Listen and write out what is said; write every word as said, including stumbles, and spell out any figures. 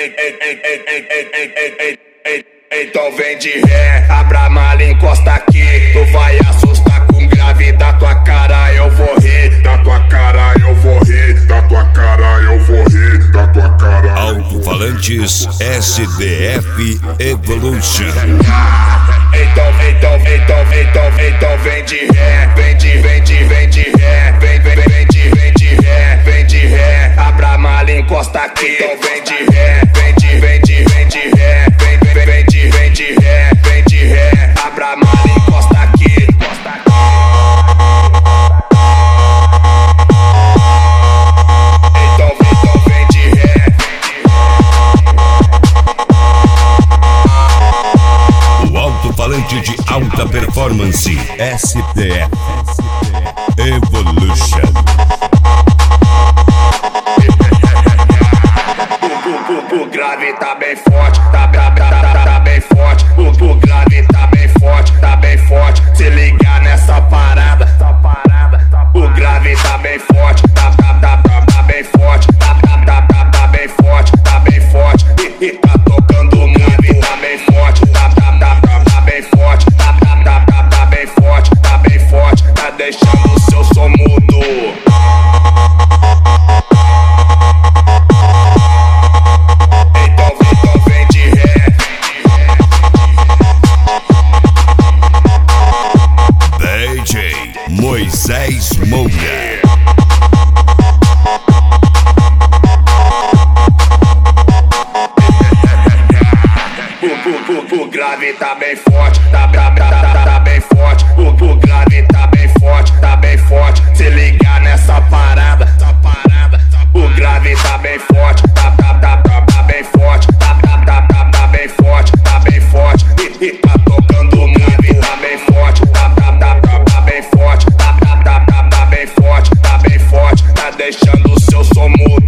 Então vem de ré, abra a mala, encosta aqui. Tu vai assustar com grave, da tua cara eu vou rir. Da tua cara eu vou rir, da tua cara eu vou rir, da tua cara. Alto-falantes S D F Evolution. Então, então, então, então, então vem de ré, vem de, vem de, vem de ré, vem, vem, vem de, vem de ré, vem de ré, abra a mala, encosta aqui. Então vem de ré, vem de, vem de, vem de ré, vem, vem, vem de, vem de ré, vem de ré, abra a mala, encosta aqui, encosta aqui. Então, então vem de ré, O alto-falante de alta performance S D F Evolution. O grave tá bem forte, tá, tá, tá, tá, tá bem forte. O, o grave tá bem forte, tá bem forte. Se ligar nessa parada, essa parada. O grave tá bem forte, tá, tá, tá, tá, tá bem forte. Tá, tá, tá, tá, tá bem forte, tá bem forte. E, e tá tocando muito, tá bem forte. Tá, tá, tá, tá, tá bem forte. Tá, tá, tá, tá, tá bem forte, tá bem forte. Tá deixando o seu som mudo. Moisés Moura. O, o, o, o grave tá bem forte, tá, tá, tá, tá, tá bem forte. O, o grave tá bem forte, tá bem forte. Se ligar nessa parada, essa parada. O grave tá bem forte, tá, tá, tá, tá, tá bem forte. Tá, tá, tá, tá, tá bem forte, tá bem forte. E, e tá tocando muito, tá bem forte. Tá, tá, tá, tá, tá bem forte. Tá, tá, tá, tá, tá bem forte, tá bem forte. Tá deixando o seu som mudo.